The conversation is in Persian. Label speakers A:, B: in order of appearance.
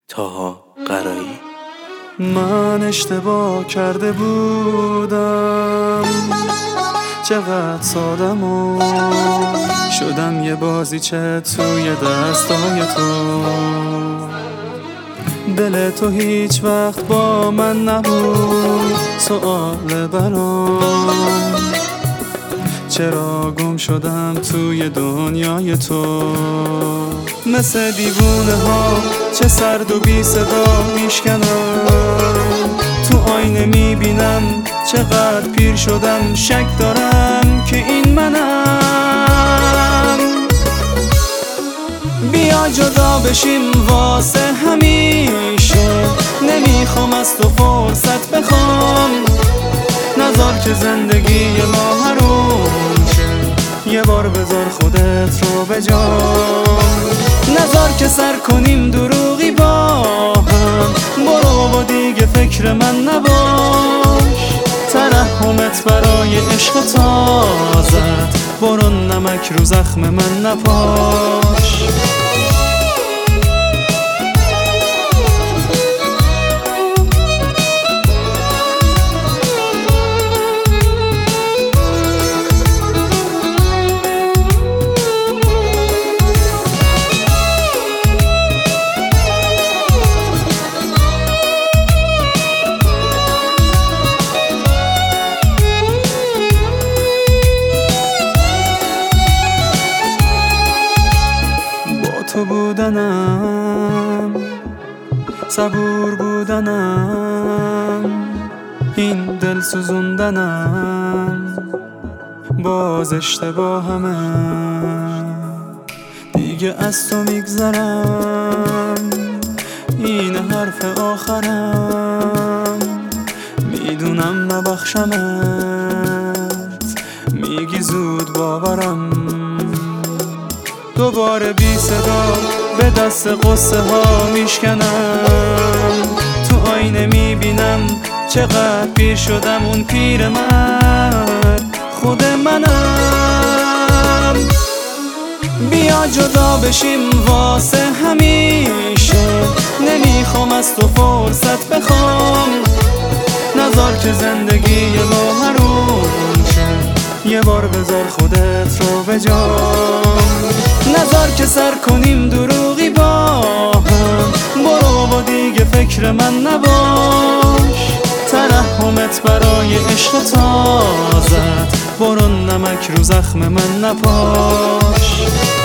A: طاها قرایی.
B: من اشتباه کرده بودم، چقدر سادم و شدم یه بازیچه توی دستای تو. دل تو هیچ وقت با من نبود، سؤال برام چرا گم شدم توی دنیای تو. مثل دیوونه ها چه سرد و بی صدا میشکنم، تو آینه میبینم چقدر پیر شدم، شک دارم که این منم. بیا جدا بشیم واسه همیشه، نمیخوام از تو فرصت بخوام، نذار که زندگی ما حروم شه، یه بار بذار خودت رو به جام. نذار که سر کنیم دروغی با هم، برو و دیگه فکر من نباش، ترحمت برای عشق تازت، برو نمک رو زخم من نپاش. تو بودنم، صبور بودنم، این دل سوزوندنم باز اشتباهمه، دیگه از تو میگذرم، این حرف آخرم، میدونم نبخشمت، میگی زود باورم. دوباره بی صدا به دست قصه ها میشکنم، تو آینه میبینم چقدر پیر شدم، اون پیر مرد خود منم. بیا جدا بشیم واسه همیشه، نمیخوام از تو فرصت بخوام، نذار که زندگی ما حروم شه، یه بار بذار خودت رو به جام. نذار که سر کنیم دروغی با هم، برو و دیگه فکر من نباش، ترحمت برای عشق تازت، برو نمک رو زخم من نپاش.